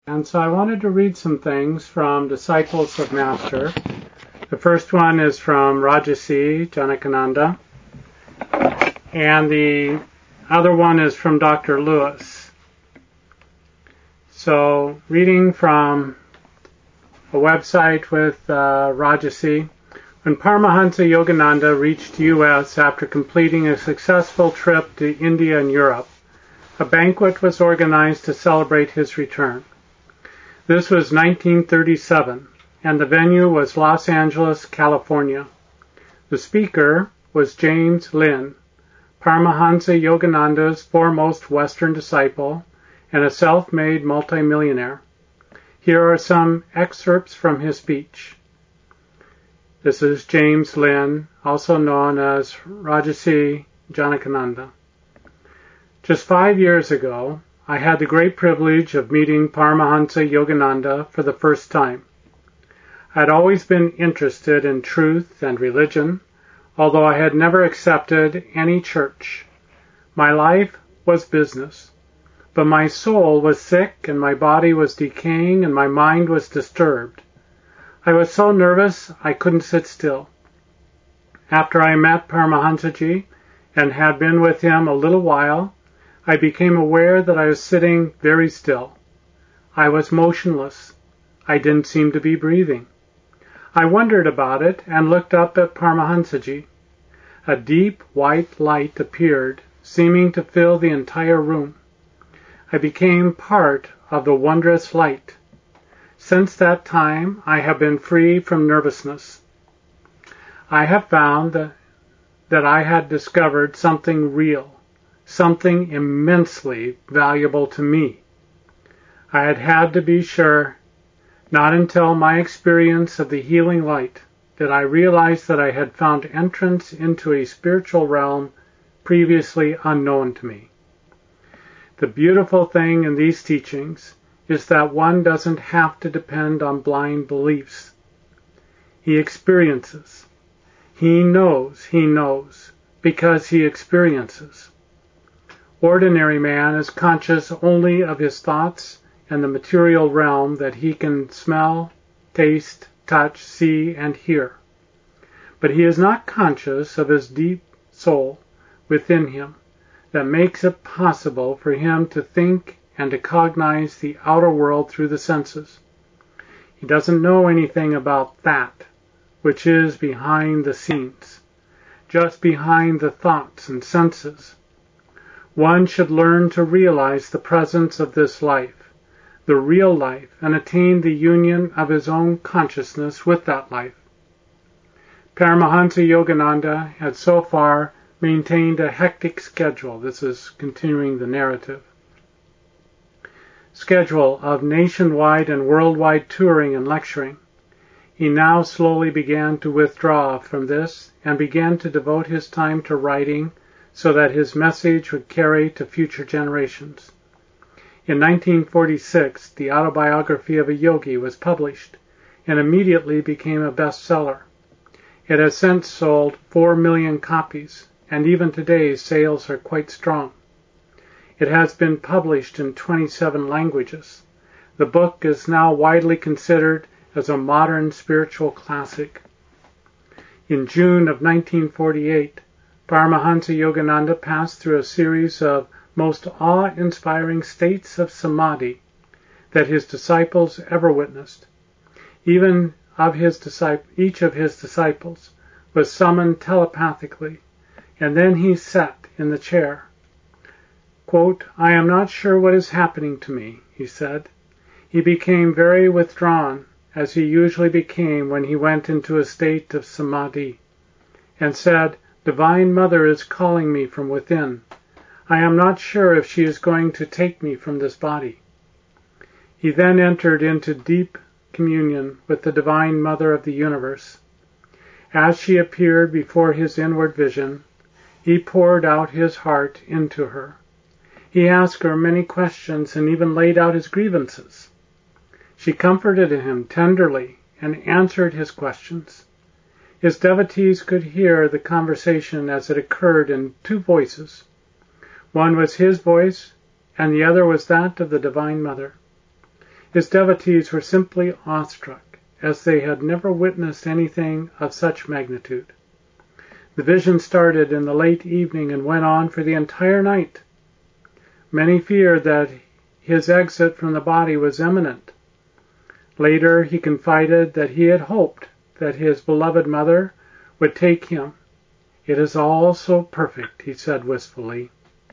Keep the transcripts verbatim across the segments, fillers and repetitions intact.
And so I wanted to read some things from Disciples of Master. The first one is from Rajarsi Janakananda, and the other one is from Doctor Lewis. So, reading from a website with uh, Rajarsi. When Paramahansa Yogananda reached the U S after completing a successful trip to India and Europe, a banquet was organized to celebrate his return. This was nineteen thirty-seven, and the venue was Los Angeles, California. The speaker was James Lin, Paramahansa Yogananda's foremost Western disciple and a self-made multimillionaire. Here are some excerpts from his speech. This is James Lin, also known as Rajarsi Janakananda. Just five years ago, I had the great privilege of meeting Paramahansa Yogananda for the first time. I had always been interested in truth and religion, although I had never accepted any church. My life was business, but my soul was sick and my body was decaying and my mind was disturbed. I was so nervous I couldn't sit still. After I met Paramahansaji and had been with him a little while, I became aware that I was sitting very still. I was motionless. I didn't seem to be breathing. I wondered about it and looked up at Paramahansaji. A deep white light appeared, seeming to fill the entire room. I became part of the wondrous light. Since that time, I have been free from nervousness. I have found that, that I had discovered something real, something immensely valuable to me. I had had to be sure. Not until my experience of the healing light did I realize that I had found entrance into a spiritual realm previously unknown to me. The beautiful thing in these teachings is that one doesn't have to depend on blind beliefs. He experiences. He knows he knows because he experiences. Ordinary man is conscious only of his thoughts and the material realm that he can smell, taste, touch, see, and hear. But he is not conscious of his deep soul within him that makes it possible for him to think and to cognize the outer world through the senses. He doesn't know anything about that which is behind the scenes, just behind the thoughts and senses. One should learn to realize the presence of this life, the real life, and attain the union of his own consciousness with that life. Paramahansa Yogananda had so far maintained a hectic schedule. This is continuing the narrative. Schedule of nationwide and worldwide touring and lecturing. He now slowly began to withdraw from this and began to devote his time to writing so that his message would carry to future generations. In nineteen forty-six, the autobiography of a yogi was published and immediately became a bestseller. It has since sold four million copies, and even today sales are quite strong. It has been published in twenty-seven languages. The book is now widely considered as a modern spiritual classic. In June of nineteen forty-eight, Paramahansa Yogananda passed through a series of most awe-inspiring states of samadhi that his disciples ever witnessed. Even of his disciples, each of his disciples was summoned telepathically, and then he sat in the chair. Quote, "I am not sure what is happening to me," he said. He became very withdrawn, as he usually became when he went into a state of samadhi, and said, "Divine Mother is calling me from within. I am not sure if she is going to take me from this body." He then entered into deep communion with the Divine Mother of the universe. As she appeared before his inward vision, he poured out his heart into her. He asked her many questions and even laid out his grievances. She comforted him tenderly and answered his questions. His devotees could hear the conversation as it occurred in two voices. One was his voice, and the other was that of the Divine Mother. His devotees were simply awestruck, as they had never witnessed anything of such magnitude. The vision started in the late evening and went on for the entire night. Many feared that his exit from the body was imminent. Later, he confided that he had hoped that his beloved mother would take him. "It is all so perfect," he said wistfully.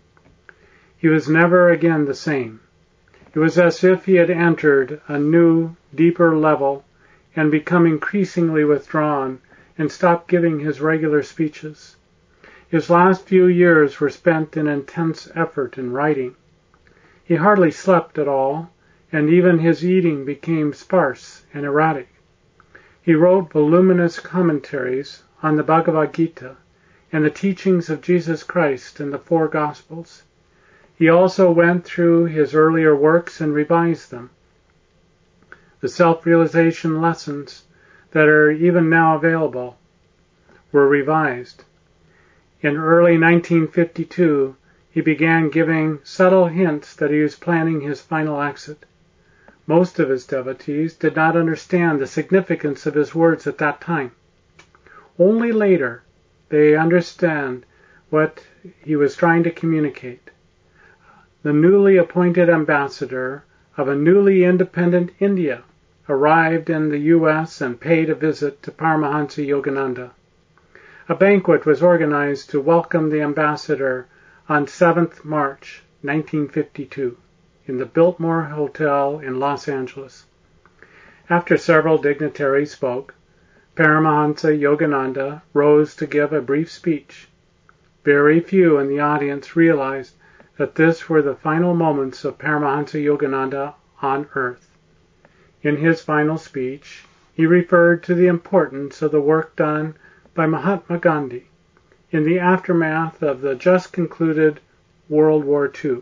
He was never again the same. It was as if he had entered a new, deeper level and become increasingly withdrawn and stopped giving his regular speeches. His last few years were spent in intense effort in writing. He hardly slept at all, and even his eating became sparse and erratic. He wrote voluminous commentaries on the Bhagavad Gita and the teachings of Jesus Christ in the four Gospels. He also went through his earlier works and revised them. The self-realization lessons that are even now available were revised. In early nineteen fifty-two, he began giving subtle hints that he was planning his final exit. Most of his devotees did not understand the significance of his words at that time. Only later they understand what he was trying to communicate. The newly appointed ambassador of a newly independent India arrived in the U S and paid a visit to Paramahansa Yogananda. A banquet was organized to welcome the ambassador on seventh of March nineteen fifty-two in the Biltmore Hotel in Los Angeles. After several dignitaries spoke, Paramahansa Yogananda rose to give a brief speech. Very few in the audience realized that this were the final moments of Paramahansa Yogananda on earth. In his final speech, he referred to the importance of the work done by Mahatma Gandhi in the aftermath of the just concluded World War Two.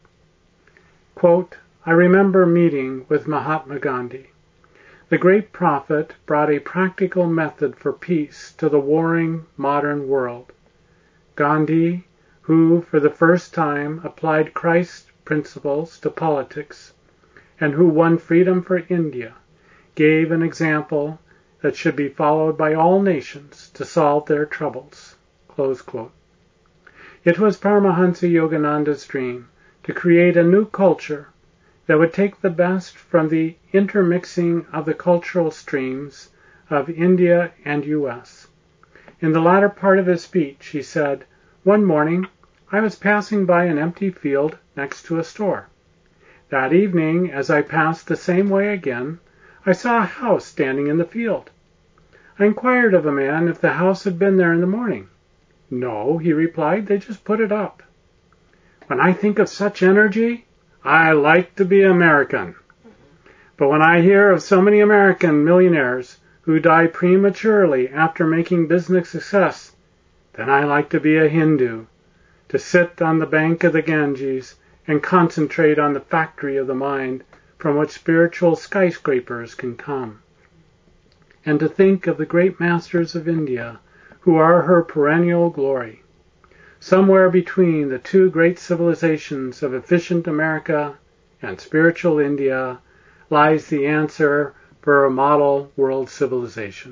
Quote, "I remember meeting with Mahatma Gandhi. The great prophet brought a practical method for peace to the warring modern world. Gandhi, who for the first time applied Christ's principles to politics, and who won freedom for India, gave an example that should be followed by all nations to solve their troubles." Close quote. It was Paramahansa Yogananda's dream to create a new culture that would take the best from the intermixing of the cultural streams of India and U S. In the latter part of his speech, he said, "One morning, I was passing by an empty field next to a store. That evening, as I passed the same way again, I saw a house standing in the field. I inquired of a man if the house had been there in the morning. 'No,' he replied, 'they just put it up.' When I think of such energy, I like to be American. But when I hear of so many American millionaires who die prematurely after making business success, then I like to be a Hindu, to sit on the bank of the Ganges and concentrate on the factory of the mind from which spiritual skyscrapers can come, and to think of the great masters of India who are her perennial glory. Somewhere between the two great civilizations of efficient America and spiritual India lies the answer for a model world civilization."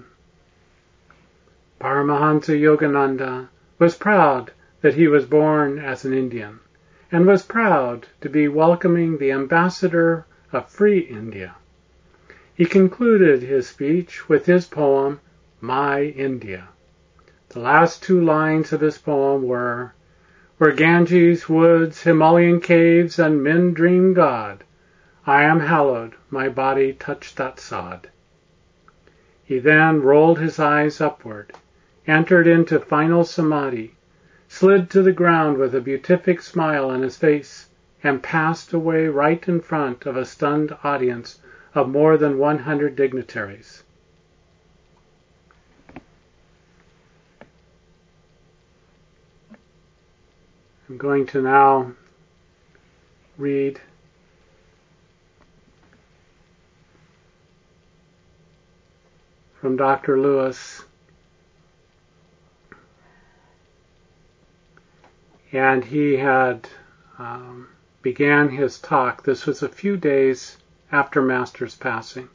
Paramahansa Yogananda was proud that he was born as an Indian, and was proud to be welcoming the ambassador of free India. He concluded his speech with his poem, "My India." The last two lines of his poem were, "Where Ganges, woods, Himalayan caves, and men dream God, I am hallowed, my body touched that sod." He then rolled his eyes upward, entered into final samadhi, slid to the ground with a beatific smile on his face, and passed away right in front of a stunned audience of more than one hundred dignitaries. I'm going to now read from Doctor Lewis, and he had um, began his talk. This was a few days after Master's passing.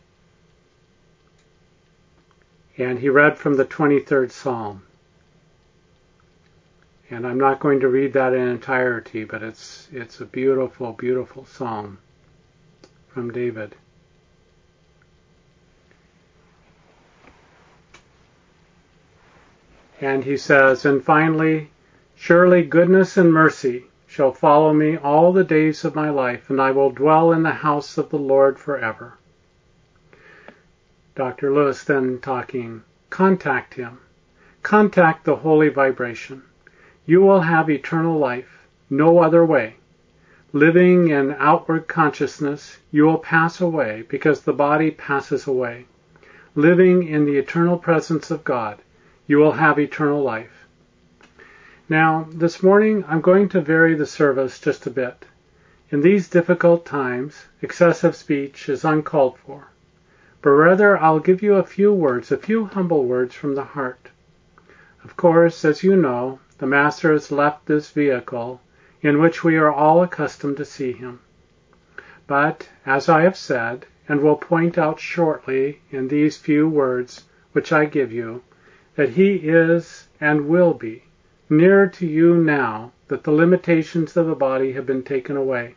And he read from the twenty-third Psalm. And I'm not going to read that in entirety, but it's it's a beautiful, beautiful psalm from David. And he says, and finally, surely goodness and mercy shall follow me all the days of my life, and I will dwell in the house of the Lord forever. Doctor Lewis then talking, contact him. Contact the holy vibration. You will have eternal life, no other way. Living in outward consciousness, you will pass away because the body passes away. Living in the eternal presence of God, you will have eternal life. Now, this morning I'm going to vary the service just a bit. In these difficult times, excessive speech is uncalled for. But rather I'll give you a few words, a few humble words from the heart. Of course, as you know, the Master has left this vehicle in which we are all accustomed to see him. But, as I have said, and will point out shortly in these few words which I give you, that he is and will be nearer to you now that the limitations of the body have been taken away.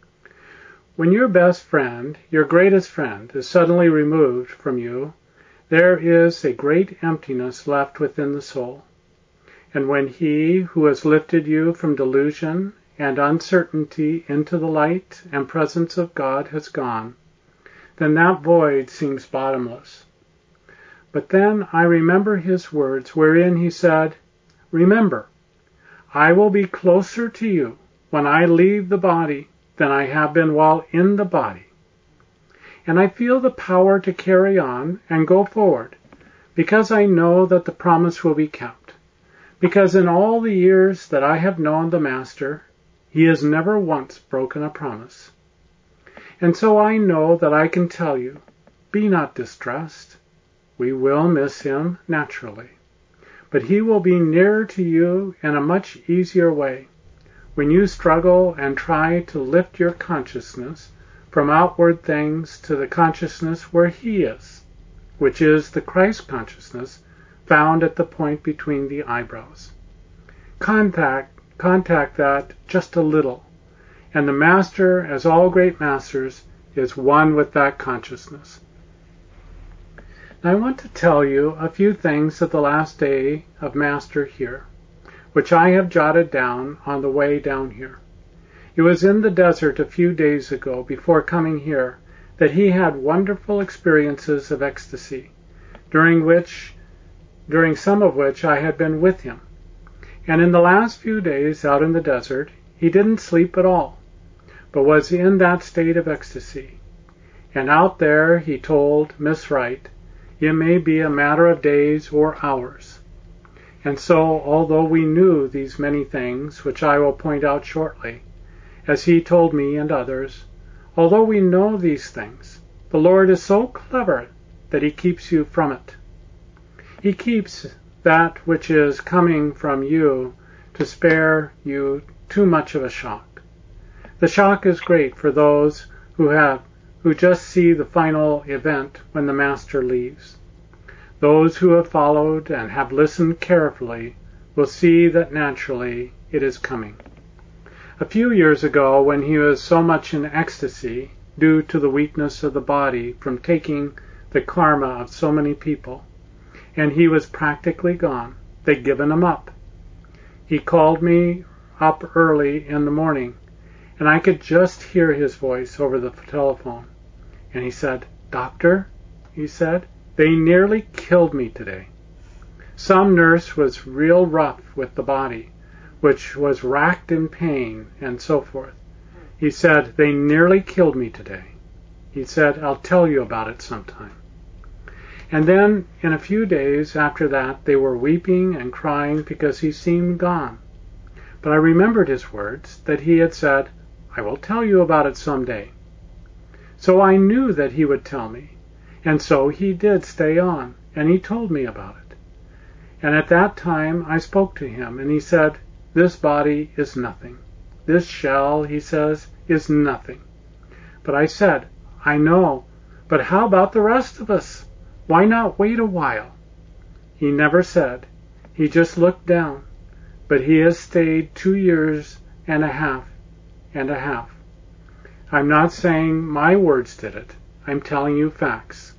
When your best friend, your greatest friend, is suddenly removed from you, there is a great emptiness left within the soul. And when he who has lifted you from delusion and uncertainty into the light and presence of God has gone, then that void seems bottomless. But then I remember his words wherein he said, remember, I will be closer to you when I leave the body than I have been while in the body. And I feel the power to carry on and go forward because I know that the promise will be kept. Because in all the years that I have known the Master, he has never once broken a promise. And so I know that I can tell you, be not distressed. We will miss him naturally. But he will be nearer to you in a much easier way when you struggle and try to lift your consciousness from outward things to the consciousness where he is, which is the Christ consciousness found at the point between the eyebrows. Contact, contact that just a little, and the Master, as all great masters, is one with that consciousness. Now I want to tell you a few things of the last day of Master here, which I have jotted down on the way down here. It was in the desert a few days ago, before coming here, that he had wonderful experiences of ecstasy, during which, during some of which I had been with him. And in the last few days out in the desert, he didn't sleep at all, but was in that state of ecstasy. And out there, he told Miss Wright, it may be a matter of days or hours. And so, although we knew these many things, which I will point out shortly, as he told me and others, although we know these things, the Lord is so clever that he keeps you from it. He keeps that which is coming from you to spare you too much of a shock. The shock is great for those who have who just see the final event when the Master leaves. Those who have followed and have listened carefully will see that naturally it is coming. A few years ago, when he was so much in ecstasy due to the weakness of the body from taking the karma of so many people, and he was practically gone, they'd given him up. He called me up early in the morning, and I could just hear his voice over the telephone. And he said, Doctor, he said, they nearly killed me today. Some nurse was real rough with the body, which was racked in pain and so forth. He said, they nearly killed me today. He said, I'll tell you about it sometime. And then, in a few days after that, they were weeping and crying because he seemed gone. But I remembered his words, that he had said, I will tell you about it someday. So I knew that he would tell me, and so he did stay on, and he told me about it. And at that time I spoke to him, and he said, this body is nothing. This shell, he says, is nothing. But I said, I know, but how about the rest of us? Why not wait a while? He never said. He just looked down. But he has stayed two years and a half and a half. I'm not saying my words did it. I'm telling you facts.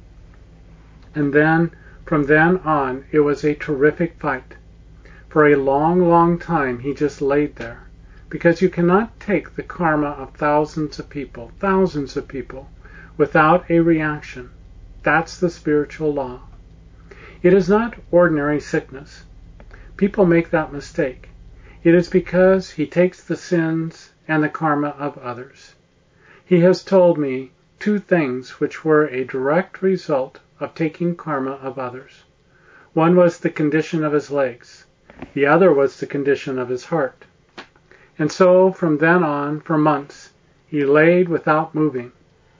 And then, from then on, it was a terrific fight. For a long, long time, he just laid there. Because you cannot take the karma of thousands of people, thousands of people, without a reaction. That's the spiritual law. It is not ordinary sickness. People make that mistake. It is because he takes the sins and the karma of others. He has told me two things which were a direct result of taking karma of others. One was the condition of his legs. The other was the condition of his heart. And so, from then on, for months, he laid without moving,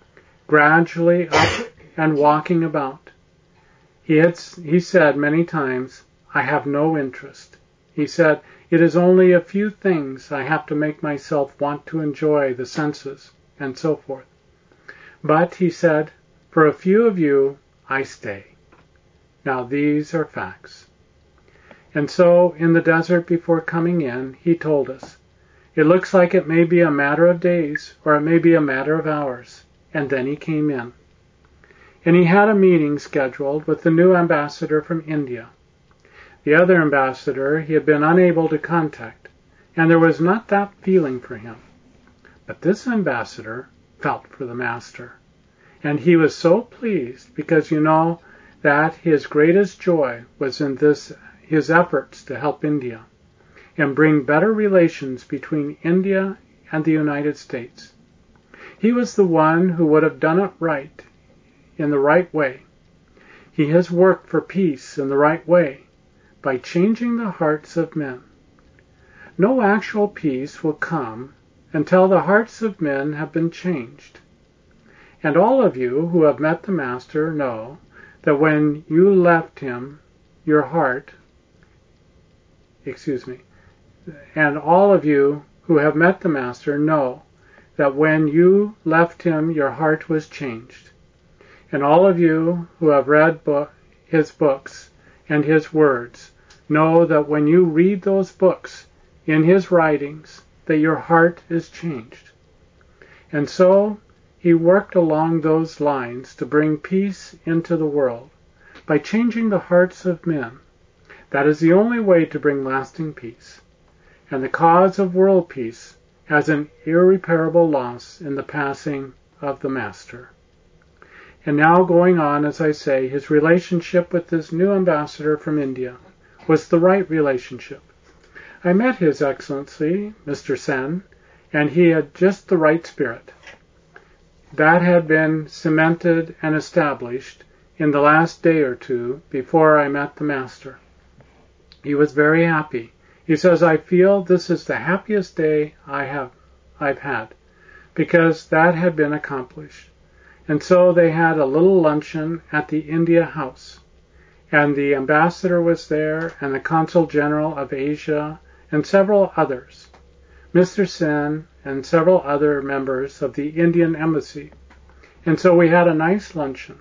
gradually up and walking about. He had, he said many times, I have no interest. He said, it is only a few things I have to make myself want to enjoy the senses, and so forth. But, he said, for a few of you, I stay. Now these are facts. And so, in the desert before coming in, he told us, it looks like it may be a matter of days, or it may be a matter of hours. And then he came in. And he had a meeting scheduled with the new ambassador from India. The other ambassador he had been unable to contact, and there was not that feeling for him. But this ambassador felt for the master. And he was so pleased because you know that his greatest joy was in this his efforts to help India and bring better relations between India and the United States. He was the one who would have done it right, in the right way. He has worked for peace in the right way, by changing the hearts of men. No actual peace will come until the hearts of men have been changed. And all of you who have met the Master know that when you left him, your heart, excuse me, and all of you who have met the Master know that when you left him, your heart was changed. And all of you who have read bo- his books and his words know that when you read those books in his writings, that your heart is changed. And so he worked along those lines to bring peace into the world by changing the hearts of men. That is the only way to bring lasting peace. And the cause of world peace has an irreparable loss in the passing of the Master. And now going on, as I say, his relationship with this new ambassador from India was the right relationship. I met His Excellency, Mister Sen, and he had just the right spirit. That had been cemented and established in the last day or two before I met the Master. He was very happy. He says, I feel this is the happiest day I have, I've had, because that had been accomplished. And so they had a little luncheon at the India House, and the ambassador was there, and the consul general of Asia, and several others, Mister Sen, and several other members of the Indian embassy. And so we had a nice luncheon.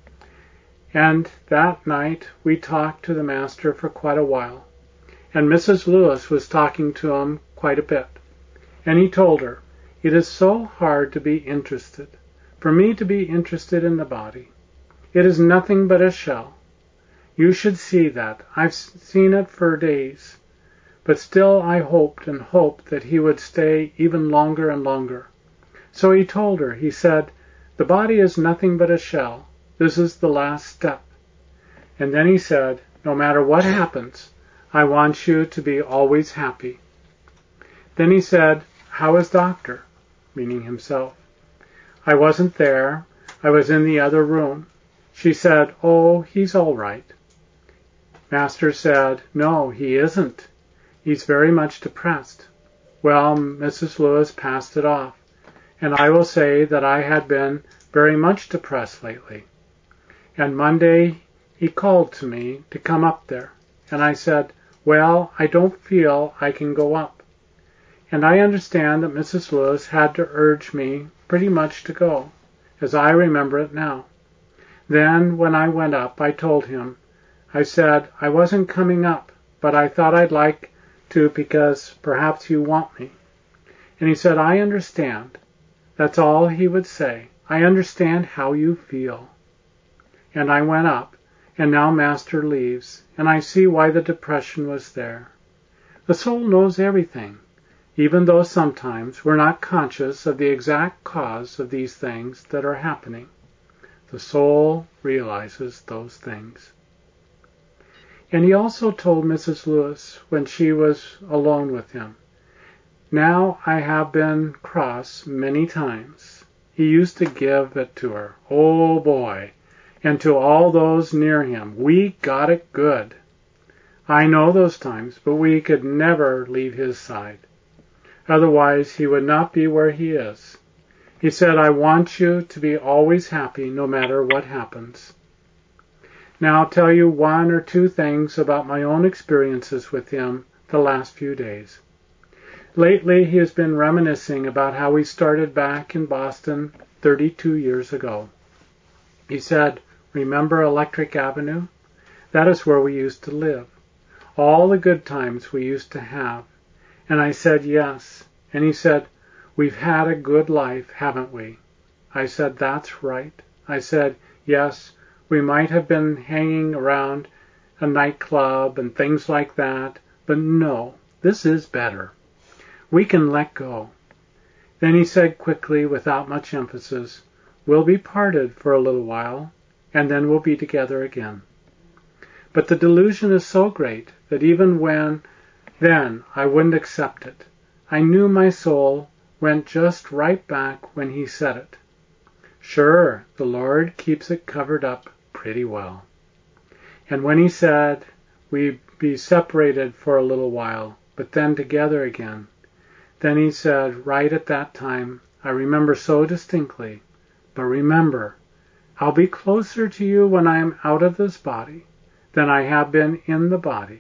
And that night we talked to the Master for quite a while. And Missus Lewis was talking to him quite a bit. And he told her, it is so hard to be interested, for me to be interested in the body. It is nothing but a shell. You should see that. I've seen it for days. But still I hoped and hoped that he would stay even longer and longer. So he told her, he said, the body is nothing but a shell. This is the last step. And then he said, no matter what happens, I want you to be always happy. Then he said, how is Doctor? Meaning himself. I wasn't there. I was in the other room. She said, oh, he's all right. Master said, no, he isn't. He's very much depressed. Well, Missus Lewis passed it off. And I will say that I had been very much depressed lately. And Monday he called to me to come up there. And I said, well, I don't feel I can go up. And I understand that Missus Lewis had to urge me pretty much to go. as I remember it now. Then, when I went up, I told him, I said I wasn't coming up, but I thought I'd like to because perhaps you want me. And he said, I understand. That's all he would say. I understand how you feel. And I went up, and now Master leaves, and I see why the depression was there. The soul knows everything, even though sometimes we're not conscious of the exact cause of these things that are happening. The soul realizes those things. And he also told Missus Lewis when she was alone with him, now I have been cross many times. He used to give it to her. Oh boy. And to all those near him. We got it good. I know those times, but we could never leave his side. Otherwise, he would not be where he is. He said, I want you to be always happy no matter what happens. Now I'll tell you one or two things about my own experiences with him the last few days. Lately, he has been reminiscing about how we started back in Boston thirty-two years ago. He said, remember Electric Avenue? That is where we used to live. All the good times we used to have. And I said, yes. And he said, we've had a good life, haven't we? I said, that's right. I said, yes, we might have been hanging around a nightclub and things like that, but no, this is better. We can let go. Then he said quickly, without much emphasis, we'll be parted for a little while, and then we'll be together again. But the delusion is so great that even when then I wouldn't accept it. I knew my soul went just right back when he said it. Sure, the Lord keeps it covered up pretty well. And when he said we'd be separated for a little while, but then together again, then he said, right at that time, I remember so distinctly, but remember, I'll be closer to you when I am out of this body than I have been in the body.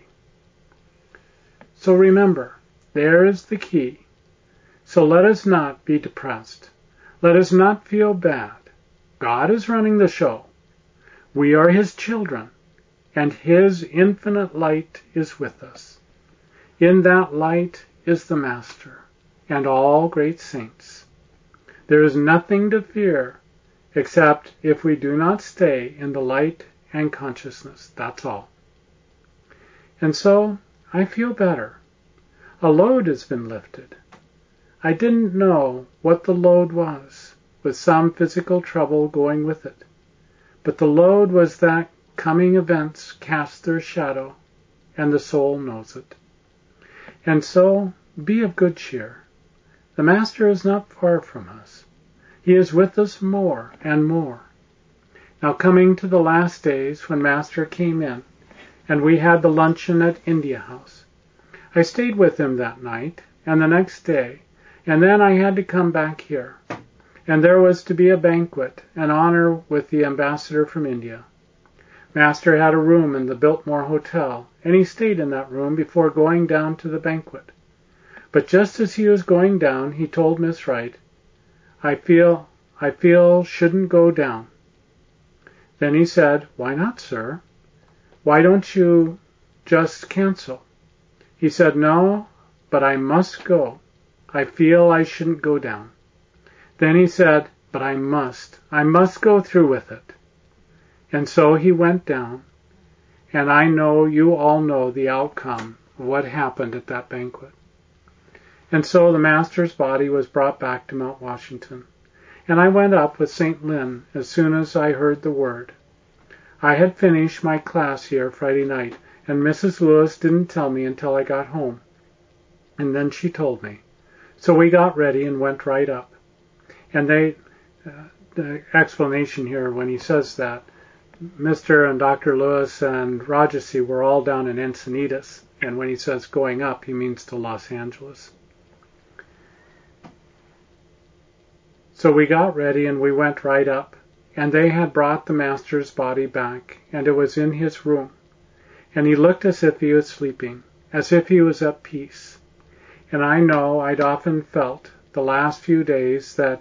So remember, there is the key. So let us not be depressed. Let us not feel bad. God is running the show. We are his children, and his infinite light is with us. In that light is the Master and all great saints. There is nothing to fear except if we do not stay in the light and consciousness. That's all. And so I feel better. A load has been lifted. I didn't know what the load was, with some physical trouble going with it. But the load was that coming events cast their shadow, and the soul knows it. And so be of good cheer. The Master is not far from us. He is with us more and more. Now coming to the last days when Master came in, and we had the luncheon at India House. I stayed with him that night, and the next day, and then I had to come back here. And there was to be a banquet, an honor with the ambassador from India. Master had a room in the Biltmore Hotel, and he stayed in that room before going down to the banquet. But just as he was going down, he told Miss Wright, I feel, I feel shouldn't go down. Then he said, why not, sir? Why don't you just cancel? He said, no, but I must go. I feel I shouldn't go down. Then he said, but I must. I must go through with it. And so he went down. And I know you all know the outcome of what happened at that banquet. And so the Master's body was brought back to Mount Washington. And I went up with Saint Lynn as soon as I heard the word. I had finished my class here Friday night, and Missus Lewis didn't tell me until I got home. And then she told me. So we got ready and went right up. And they, uh, the explanation here when he says that, Mister and Doctor Lewis and Rajasi were all down in Encinitas. And when he says going up, he means to Los Angeles. So we got ready and we went right up, and they had brought the Master's body back, and it was in his room. And he looked as if he was sleeping, as if he was at peace. And I know I'd often felt the last few days that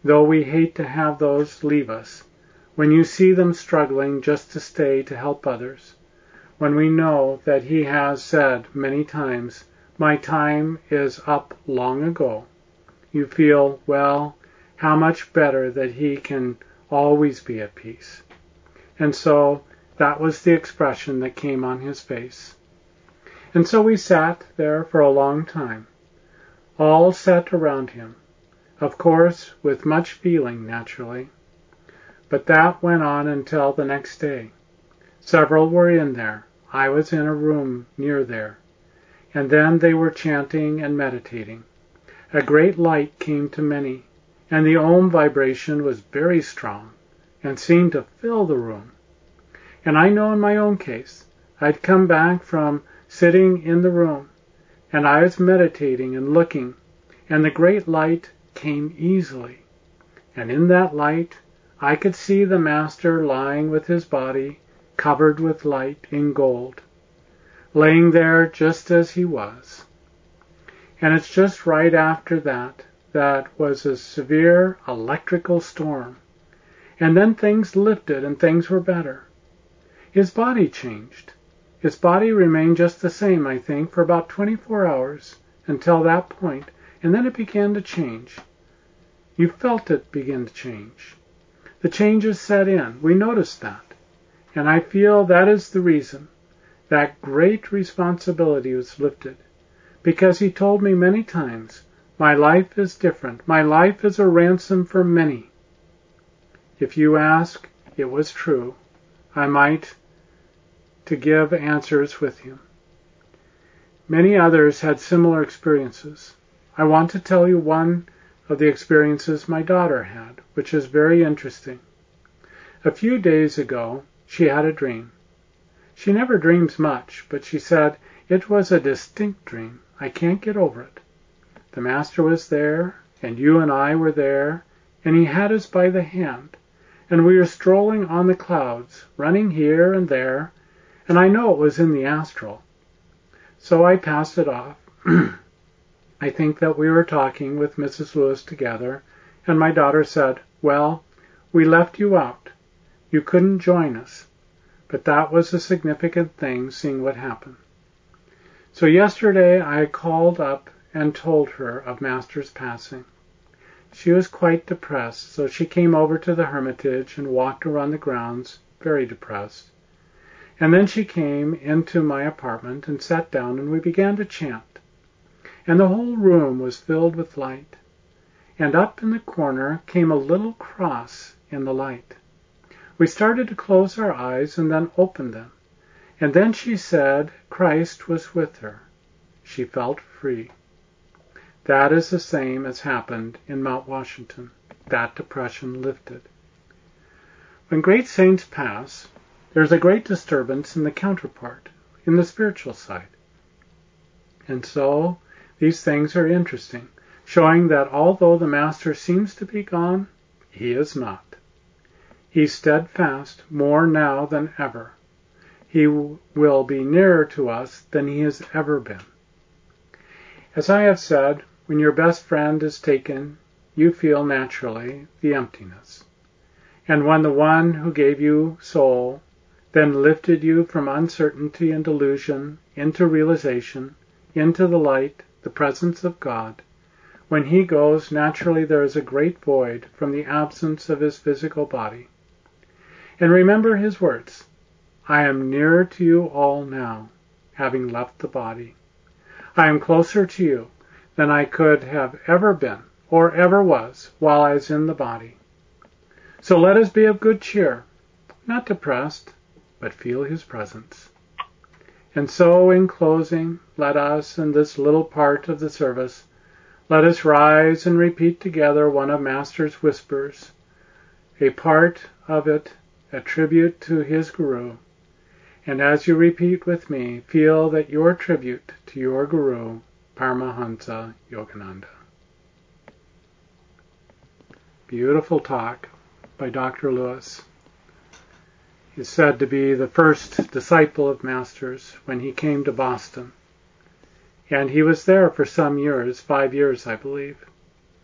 though we hate to have those leave us, when you see them struggling just to stay to help others, when we know that He has said many times, my time is up long ago, you feel, well, how much better that He can always be at peace. And so that was the expression that came on his face. And so we sat there for a long time. All sat around him, of course with much feeling naturally. But that went on until the next day. Several were in there. I was in a room near there. And then they were chanting and meditating. A great light came to many, and the Om vibration was very strong and seemed to fill the room. And I know in my own case, I'd come back from sitting in the room, and I was meditating and looking, and the great light came easily. And in that light, I could see the Master lying with his body covered with light in gold, laying there just as he was. And it's just right after that, that was a severe electrical storm. And then things lifted and things were better. His body changed. His body remained just the same, I think, for about twenty-four hours until that point, and then it began to change. You felt it begin to change. The changes set in. We noticed that. And I feel that is the reason that great responsibility was lifted. Because he told me many times, my life is different. My life is a ransom for many. If you ask, it was true. I might to give answers with him. Many others had similar experiences. I want to tell you one of the experiences my daughter had, which is very interesting. A few days ago, she had a dream. She never dreams much, but she said, it was a distinct dream. I can't get over it. The Master was there, and you and I were there, and he had us by the hand, and we were strolling on the clouds, running here and there, and I know it was in the astral. So I passed it off. I think that we were talking with Missus Lewis together, and my daughter said, well, we left you out. You couldn't join us. But that was a significant thing, seeing what happened. So yesterday I called up and told her of Master's passing. She was quite depressed, so she came over to the Hermitage and walked around the grounds, very depressed. And then she came into my apartment and sat down, and we began to chant. And the whole room was filled with light. And up in the corner came a little cross in the light. We started to close our eyes and then open them. And then she said Christ was with her. She felt free. That is the same as happened in Mount Washington. That depression lifted. When great saints pass, there's a great disturbance in the counterpart, in the spiritual side. And so these things are interesting, showing that although the Master seems to be gone, he is not. He's steadfast more now than ever. He will be nearer to us than he has ever been. As I have said, when your best friend is taken, you feel naturally the emptiness. And when the one who gave you soul then lifted you from uncertainty and delusion into realization, into the light, the presence of God, when he goes, naturally there is a great void from the absence of his physical body. And remember his words, I am nearer to you all now, having left the body. I am closer to you than I could have ever been or ever was while I was in the body. So let us be of good cheer, not depressed, but feel his presence. And so in closing, let us, in this little part of the service, let us rise and repeat together one of Master's whispers, a part of it, a tribute to his Guru. And as you repeat with me, feel that your tribute to your Guru, Paramahansa Yogananda. Beautiful talk by Doctor Lewis. He's said to be the first disciple of Master's when he came to Boston. And he was there for some years, five years I believe.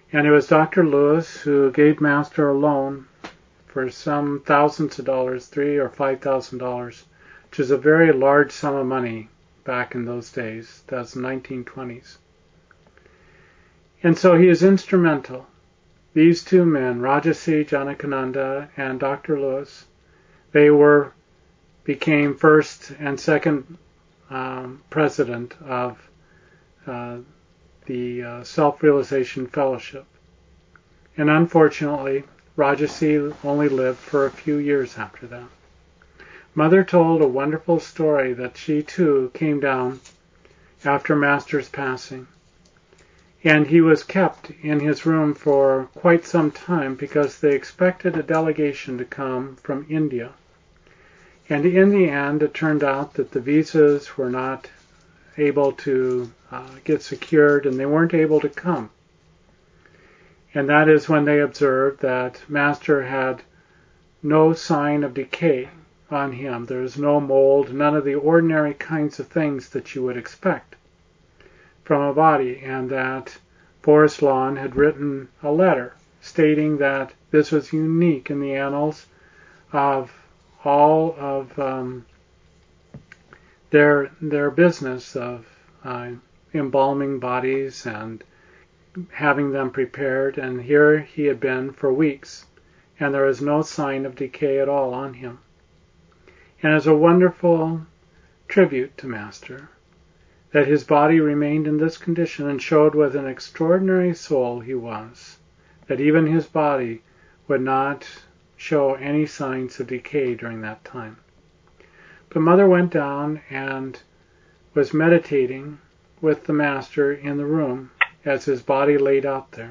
And it was Doctor Lewis who gave Master a loan for some thousands of dollars, three or five thousand dollars, which is a very large sum of money back in those days. That's the nineteen twenties. And so he is instrumental. These two men, Rajarsi Janakananda and Doctor Lewis, they were became first and second um, president of uh, the uh, Self-Realization Fellowship. And unfortunately, Rajarsi only lived for a few years after that. Mother told a wonderful story that she too came down after Master's passing. And he was kept in his room for quite some time because they expected a delegation to come from India. And in the end, it turned out that the visas were not able to uh, get secured and they weren't able to come. And that is when they observed that Master had no sign of decay on him. There was no mold, none of the ordinary kinds of things that you would expect from a body, and that Forrest Lawn had written a letter stating that this was unique in the annals of all of um, their their business of uh, embalming bodies and having them prepared. And here he had been for weeks, and there is no sign of decay at all on him. And as a wonderful tribute to Master, that his body remained in this condition and showed what an extraordinary soul he was, that even his body would not show any signs of decay during that time. But Mother went down and was meditating with the Master in the room as his body laid out there.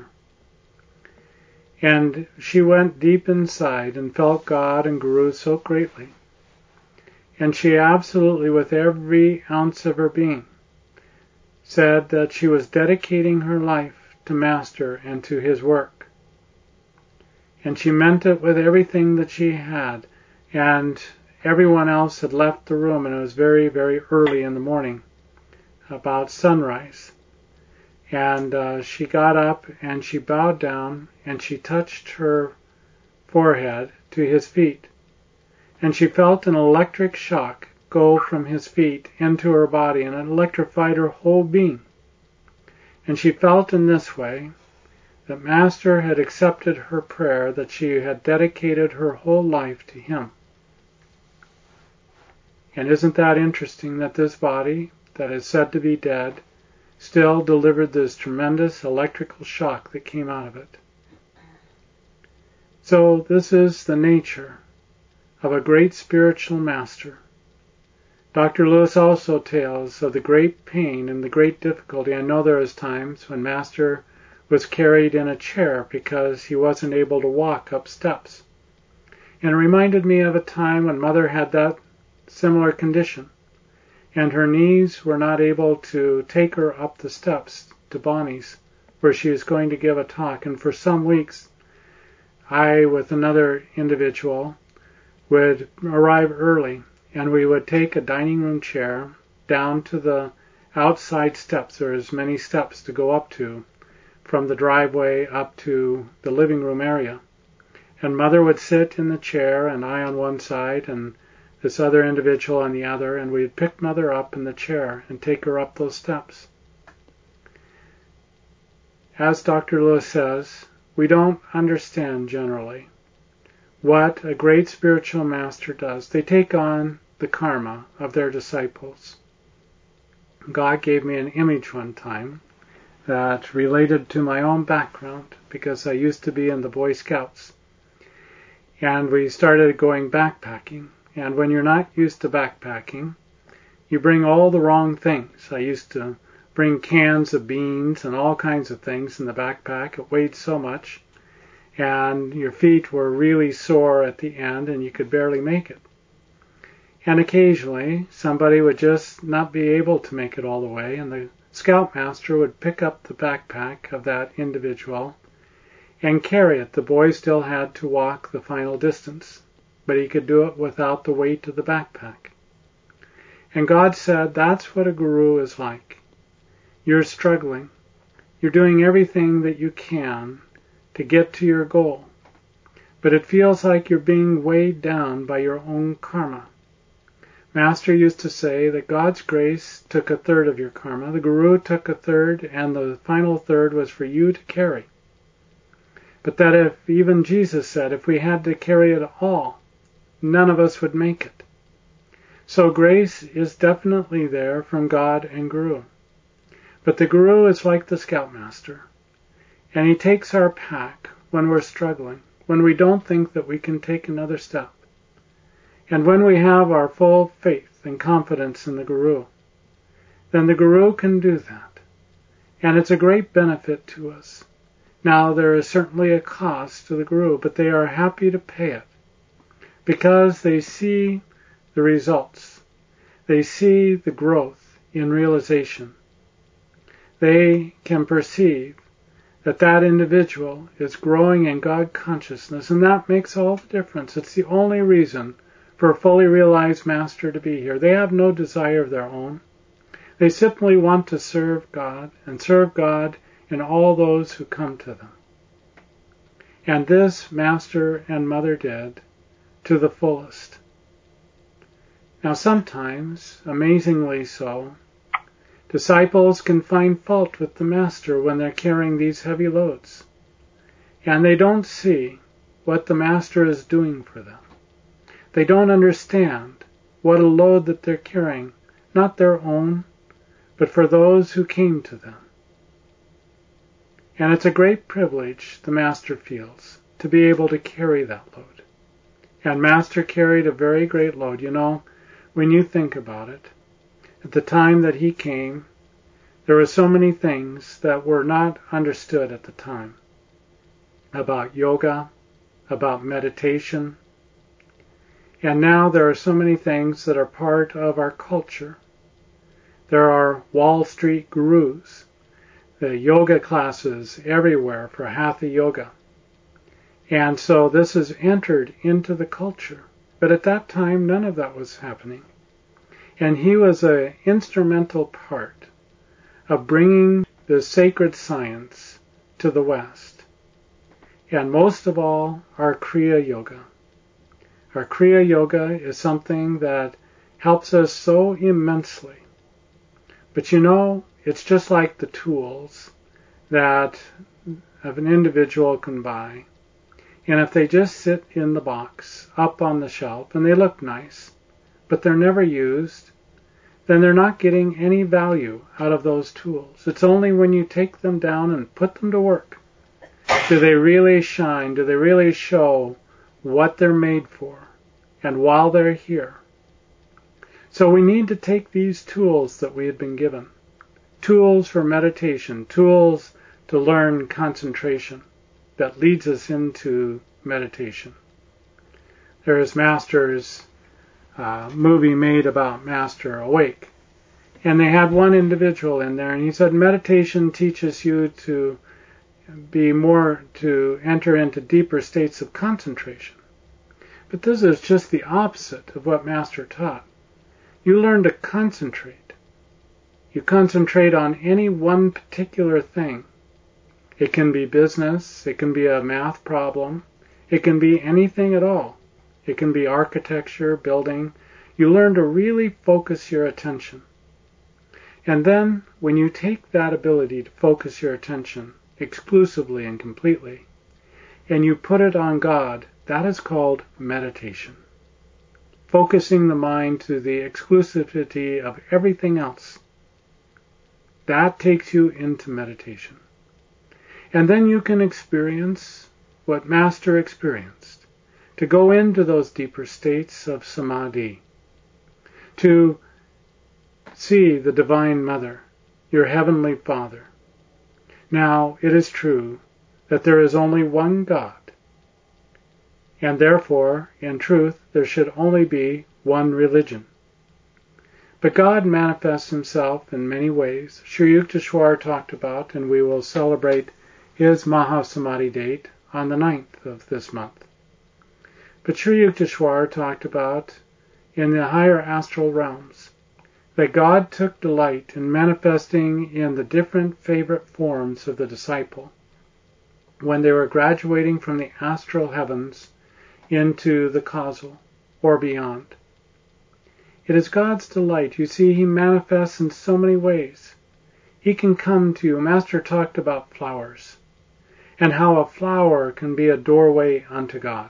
And she went deep inside and felt God and Guru so greatly. And she absolutely, with every ounce of her being, said that she was dedicating her life to Master and to his work. And she meant it with everything that she had. And everyone else had left the room, and it was very, very early in the morning, about sunrise. And uh, she got up and she bowed down and she touched her forehead to his feet. And she felt an electric shock go from his feet into her body, and it electrified her whole being. And she felt in this way that Master had accepted her prayer, that she had dedicated her whole life to him. And isn't that interesting that this body, that is said to be dead, still delivered this tremendous electrical shock that came out of it? So this is the nature of a great spiritual master. Doctor Lewis also tells of the great pain and the great difficulty. I know there was times when Master was carried in a chair because he wasn't able to walk up steps. And it reminded me of a time when Mother had that similar condition, and her knees were not able to take her up the steps to Bonnie's, where she was going to give a talk. And for some weeks, I, with another individual, would arrive early, and we would take a dining room chair down to the outside steps. There are as many steps to go up to from the driveway up to the living room area. And Mother would sit in the chair, and I on one side, and this other individual on the other, and we'd pick Mother up in the chair and take her up those steps. As Doctor Lewis says, we don't understand generally what a great spiritual master does. They take on the karma of their disciples. God gave me an image one time that related to my own background, because I used to be in the Boy Scouts. And we started going backpacking. And when you're not used to backpacking, you bring all the wrong things. I used to bring cans of beans and all kinds of things in the backpack. It weighed so much. And your feet were really sore at the end, and you could barely make it. And occasionally, somebody would just not be able to make it all the way, and the scoutmaster would pick up the backpack of that individual and carry it. The boy still had to walk the final distance, but he could do it without the weight of the backpack. And God said, that's what a guru is like. You're struggling. You're doing everything that you can to get to your goal, but it feels like you're being weighed down by your own karma. Master used to say that God's grace took a third of your karma, the Guru took a third, and the final third was for you to carry. But that if, even Jesus said, if we had to carry it all, none of us would make it. So grace is definitely there from God and Guru. But the Guru is like the Scoutmaster, and he takes our pack when we're struggling, when we don't think that we can take another step, and when we have our full faith and confidence in the Guru. Then the Guru can do that, and it's a great benefit to us. Now, there is certainly a cost to the Guru, but they are happy to pay it because they see the results. They see the growth in realization. They can perceive that that individual is growing in God consciousness, and that makes all the difference. It's the only reason for a fully realized master to be here. They have no desire of their own. They simply want to serve God and serve God in all those who come to them. And this Master and Mother did to the fullest. Now sometimes, amazingly so, disciples can find fault with the Master when they're carrying these heavy loads, and they don't see what the Master is doing for them. They don't understand what a load that they're carrying, not their own, but for those who came to them. And it's a great privilege the Master feels to be able to carry that load. And Master carried a very great load. You know, when you think about it, at the time that he came, there were so many things that were not understood at the time about yoga, about meditation, and now there are so many things that are part of our culture. There are Wall Street gurus, the yoga classes everywhere for Hatha Yoga. And so this has entered into the culture. But at that time, none of that was happening. And he was an instrumental part of bringing the sacred science to the West. And most of all, our Kriya Yoga. Our Kriya Yoga is something that helps us so immensely. But you know, it's just like the tools that an individual can buy. And if they just sit in the box, up on the shelf, and they look nice, but they're never used, then they're not getting any value out of those tools. It's only when you take them down and put them to work do they really shine, do they really show what they're made for, and while they're here. So we need to take these tools that we had been given, tools for meditation, tools to learn concentration that leads us into meditation. There is Master's uh, movie made about Master Awake, and they had one individual in there, and he said meditation teaches you to be more, to enter into deeper states of concentration. But this is just the opposite of what Master taught. You learn to concentrate. You concentrate on any one particular thing. It can be business, it can be a math problem, it can be anything at all. It can be architecture, building. You learn to really focus your attention. And then, when you take that ability to focus your attention exclusively and completely, and you put it on God, that is called meditation. Focusing the mind to the exclusivity of everything else. That takes you into meditation. And then you can experience what Master experienced, to go into those deeper states of samadhi, to see the Divine Mother, your Heavenly Father. Now, it is true that there is only one God, and therefore, in truth, there should only be one religion. But God manifests himself in many ways. Sri Yukteswar talked about, and we will celebrate his Mahasamadhi date on the ninth of this month. But Sri Yukteswar talked about in the higher astral realms, that God took delight in manifesting in the different favorite forms of the disciple when they were graduating from the astral heavens into the causal, or beyond. It is God's delight. You see, He manifests in so many ways. He can come to you. Master talked about flowers, and how a flower can be a doorway unto God.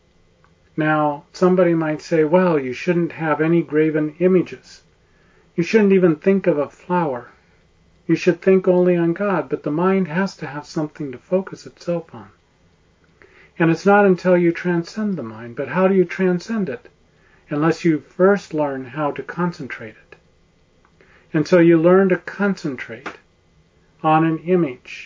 Now, somebody might say, well, you shouldn't have any graven images. You shouldn't even think of a flower. You should think only on God, but the mind has to have something to focus itself on. And it's not until you transcend the mind, but how do you transcend it? Unless you first learn how to concentrate it. And so you learn to concentrate on an image.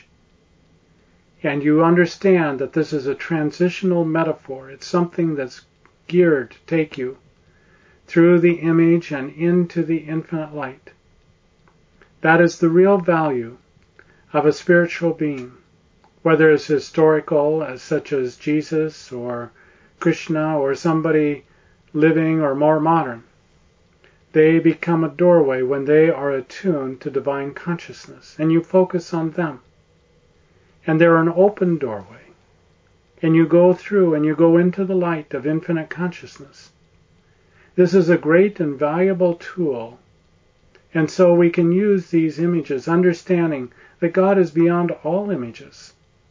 And you understand that this is a transitional metaphor. It's something that's geared to take you through the image and into the infinite light. That is the real value of a spiritual being, whether it's historical, as such as Jesus or Krishna, or somebody living or more modern. They become a doorway when they are attuned to divine consciousness, and you focus on them. And they're an open doorway. And you go through and you go into the light of infinite consciousness. This is a great and valuable tool. And so we can use these images, understanding that God is beyond all images.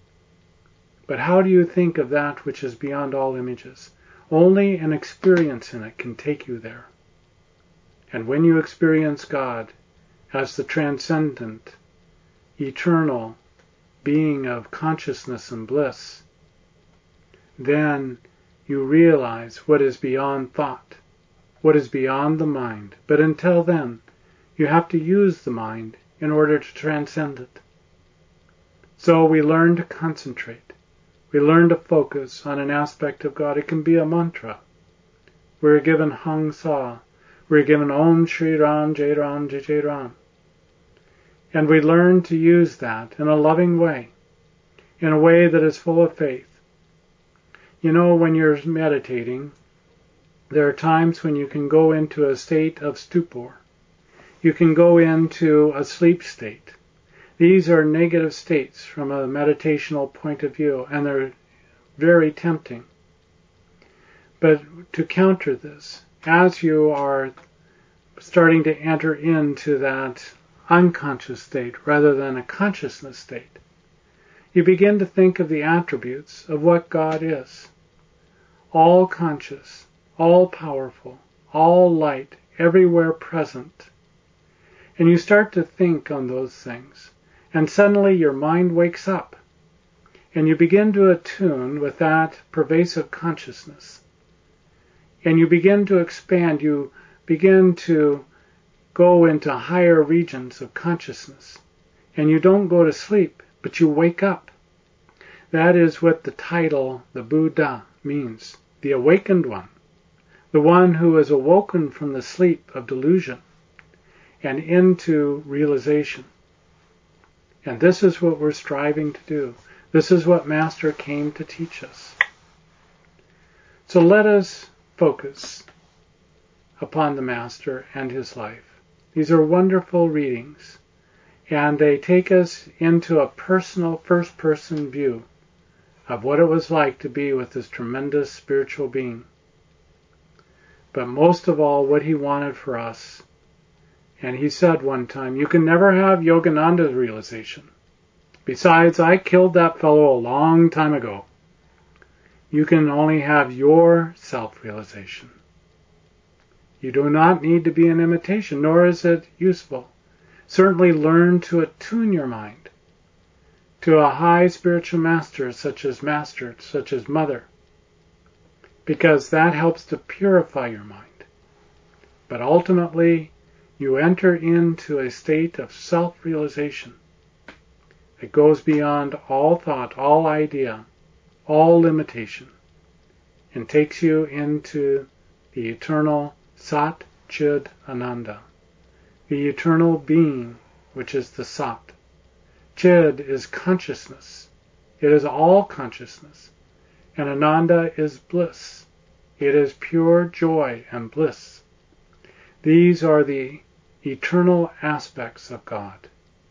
But how do you think of that which is beyond all images? Only an experience in it can take you there. And when you experience God as the transcendent, eternal being of consciousness and bliss, then you realize what is beyond thought, what is beyond the mind. But until then, you have to use the mind in order to transcend it. So we learn to concentrate. We learn to focus on an aspect of God. It can be a mantra. We're given Hang Sa. We're given Om Shri Ram Jai Ram Jai Jai Ram. And we learn to use that in a loving way, in a way that is full of faith. You know, when you're meditating, there are times when you can go into a state of stupor. You can go into a sleep state. These are negative states from a meditational point of view, and they're very tempting. But to counter this, as you are starting to enter into that unconscious state rather than a consciousness state, you begin to think of the attributes of what God is. All conscious, all powerful, all light, everywhere present. And you start to think on those things. And suddenly your mind wakes up. And you begin to attune with that pervasive consciousness. And you begin to expand. You begin to go into higher regions of consciousness. And you don't go to sleep, but you wake up. That is what the title, the Buddha, means. The awakened one. The one who is awoken from the sleep of delusion and into realization. And this is what we're striving to do. This is what Master came to teach us. So let us focus upon the Master and his life. These are wonderful readings, and they take us into a personal first-person view of what it was like to be with this tremendous spiritual being. But most of all, what he wanted for us. And he said one time, you can never have Yogananda's realization. Besides, I killed that fellow a long time ago. You can only have your self-realization. You do not need to be an imitation, nor is it useful. Certainly learn to attune your mind to a high spiritual master such as Master, such as Mother, because that helps to purify your mind. But ultimately, you enter into a state of self-realization that goes beyond all thought, all idea, all limitation, and takes you into the eternal Sat Chid Ananda, the eternal being, which is the Sat. Chid is consciousness. It is all consciousness. And Ananda is bliss. It is pure joy and bliss. These are the eternal aspects of God.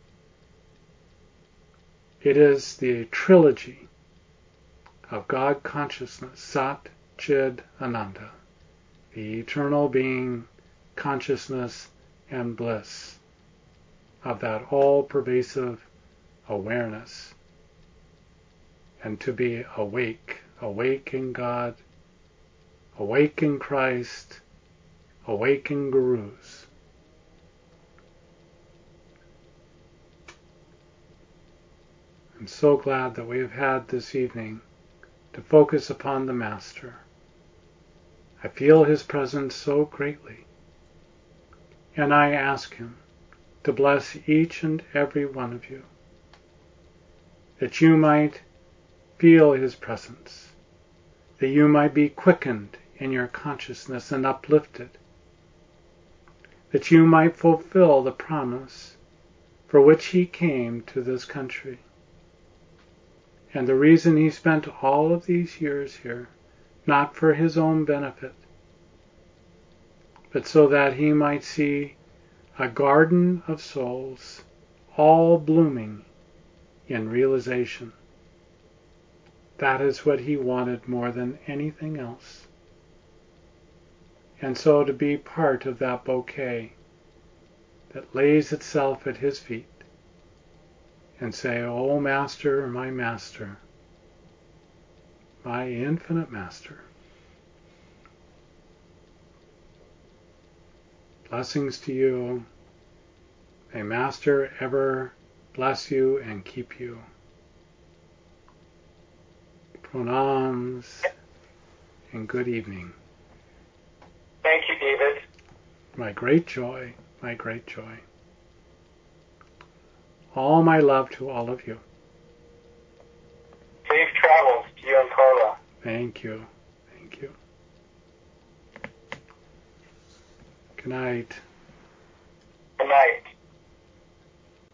It is the trilogy of God consciousness, Sat, Chid, Ananda, the eternal being, consciousness, and bliss of that all-pervasive awareness. And to be awake, awake in God, awake in Christ, awake in Gurus. I'm so glad that we have had this evening to focus upon the Master. I feel his presence so greatly, and I ask him to bless each and every one of you, that you might feel his presence, that you might be quickened in your consciousness and uplifted, that you might fulfill the promise for which he came to this country. And the reason he spent all of these years here, not for his own benefit, but so that he might see a garden of souls all blooming in realization. That is what he wanted more than anything else. And so to be part of that bouquet that lays itself at his feet and say, "Oh, Master, my Master, my infinite Master, blessings to you. May Master ever bless you and keep you. Pranams and good evening." Thank you, David. My great joy, my great joy. All my love to all of you. Safe travels to you and Carla. Thank you. Thank you. Good night.